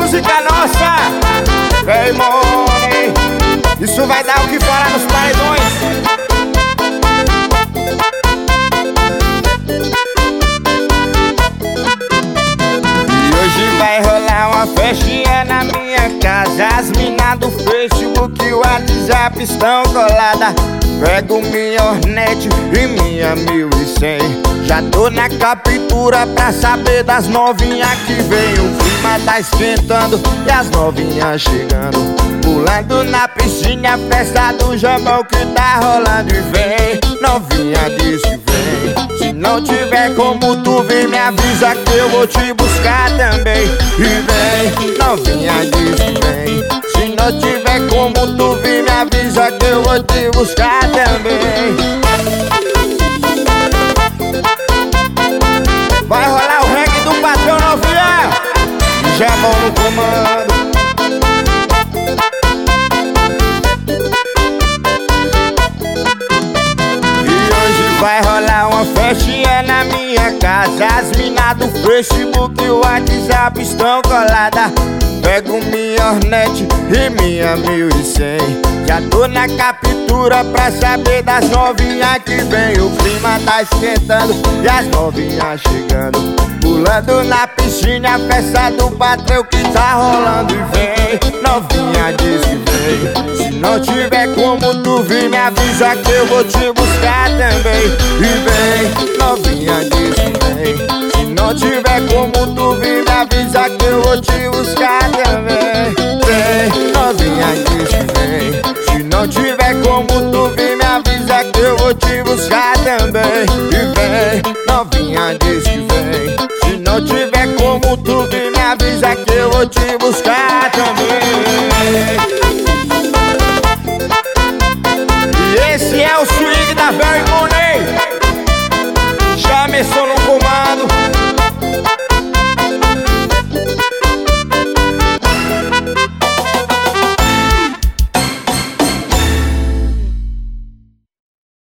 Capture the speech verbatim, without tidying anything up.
música nossa, vem money. Isso vai dar o que falar nos paredões. E hoje vai rolar uma festinha na minha casa. As minas do Facebook e o WhatsApp estão coladas. Pego minha Hornet e minha mil e cem. Já tô na captura pra saber das novinhas que vem. O clima tá esquentando e as novinhas chegando, pulando na piscina, festa do jambão que tá rolando. E vem, novinha diz que vem. Se não tiver como tu vir, me avisa que eu vou te buscar também. E vem, novinha diz que vem. Se não tiver como tu vir, me avisa que eu vou te buscar também. Vai rolar o reggae do patrão novinha, já vão no comando. E hoje vai rolar uma festinha na minha casa. As minas do Facebook e o WhatsApp estão coladas. Pego minha Hornet e minha mil e cem. Já tô na captura pra saber das novinhas que vem. O clima tá esquentando e as novinhas chegando, pulando na piscina, festa do patrão que tá rolando. E vem, novinha diz que vem. Se não tiver como tu vir, me avisa que eu vou te buscar também. E vem, novinha diz que vem. Se não tiver como tu vir, me avisa que eu vou te buscar também. Vem, novinha diz que vem. Se não tiver como tu vir, me avisa que eu vou te buscar também. E vem, novinha diz que vem. Se não tiver como tu vir, me avisa que eu vou te buscar também.